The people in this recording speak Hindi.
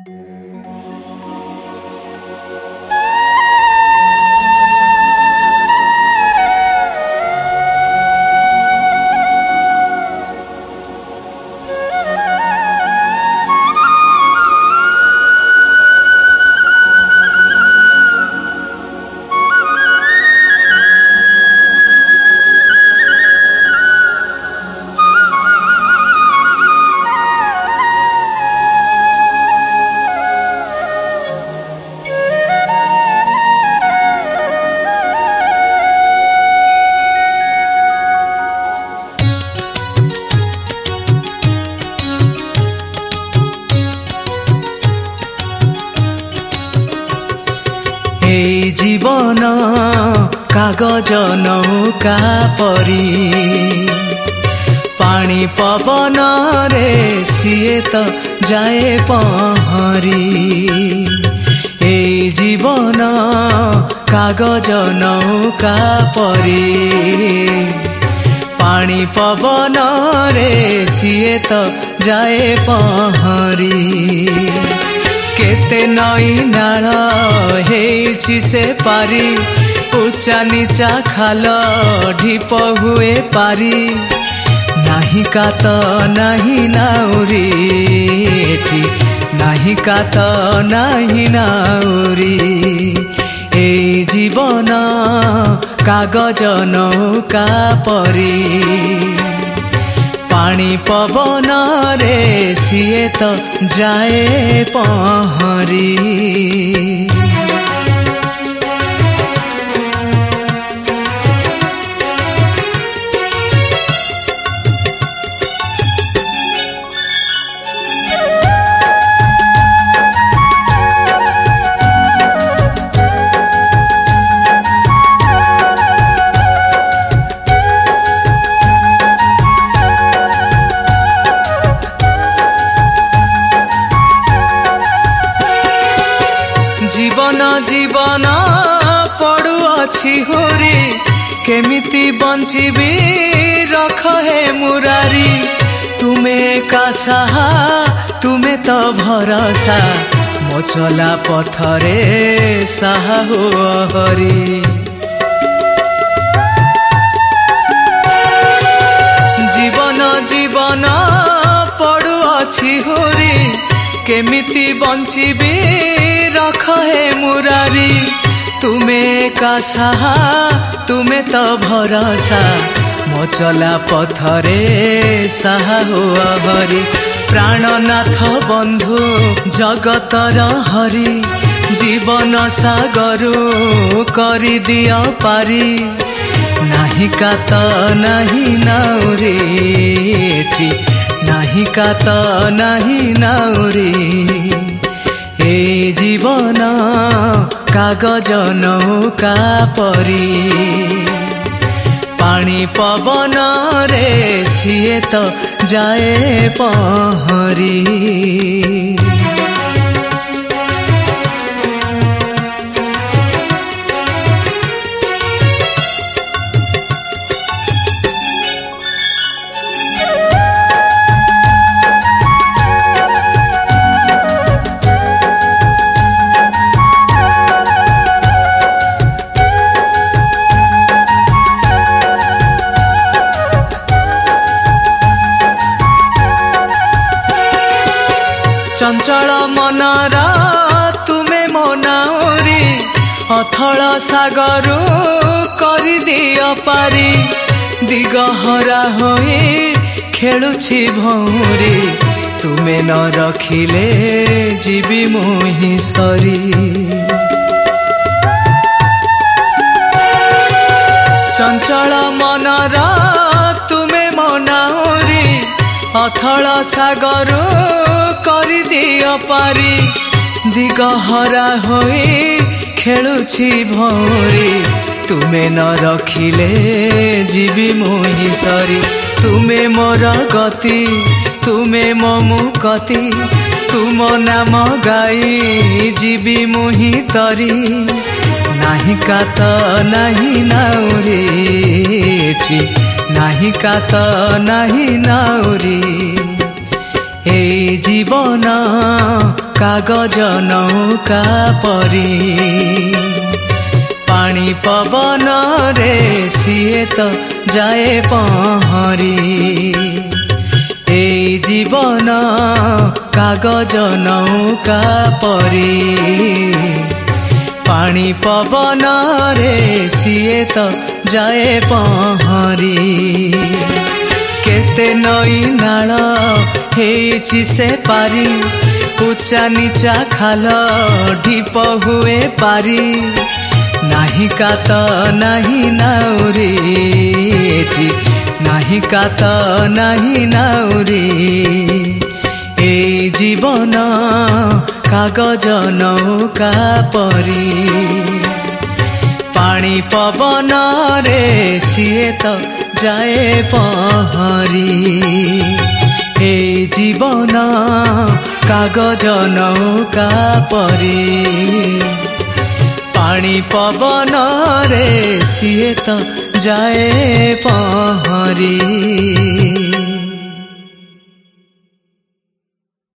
जीवन कागज नौका परी पानी पवन रे सिए तो जाए पहरी। ए जीवन कागज नौका परी पानी पवन रे सिए तो जाए पहरी। केते नई नाल हेछि से पारी उच्चा नीचा खाल ढीप हुए पारी। नाही कात नाही नाउरी एठी नाही कात नाही नाउरी। ए जीवन कागज नौका परी पानी पवन रे सिए तो जाए पहरी। जीवन जीवन पड़ुअछि होरी केमिति बंचिबी रख हे मुरारी। तुमे का साहा तुमे तो भरोसा मो चला पथरे साहा हो हरी। जीवन जीवन पड़ुअछि होरी केमिति बंचिबी रख हे मुरारी। तुमे का साहा तुमे तो भरोसा मो चला पथरे साहा हुआ हरि। प्राणनाथ बंधु जगतर हरि जीवन सागरु करि दिया पारी। नाही कात नाही नाउरी एठी नाही कात नाही नाउरी। ए जीवन कागज नौका परी पानी पवन रे सिए तो जाए पहरी। चंचल मनर तुमे मनाउरी अथल सागरु करि दिया पारी। दिगहरा होई खेलुछि भौरी तुमे न रखिले जीवी मोहि सरी। चंचल मनर तुमे मनाउरी अथल सागरु करि दिया पारी। दिगहरा होई खेलुछि भौरी तुमे न रखिले जीवी मोहि सरी। तुमे मोर गति तुमे मो मुकति तुम नाम गाई जीवी मोहि तरी। नाही कात नाही नाउरी एठी नाही कात नाही नाउरी। ए जीवन कागज नौका परी पानी पवन रे सिए तो जाए पहरी ए जीवन कागज नौका परी पानी पवन रे सिए तो जाए पहरी केते नई नाल हेछि से पारी उच्चा नीचा खाल ढीप हुए पारी नाही कात नाही नाउरी एटी नाही कात नाही नाउरी ए जीवन कागज नौका परी पानी पवन रे सिए तो जाए पहरी ए जीवन कागज नौका परी पानी पवन रे सिए तो जाए पहरी।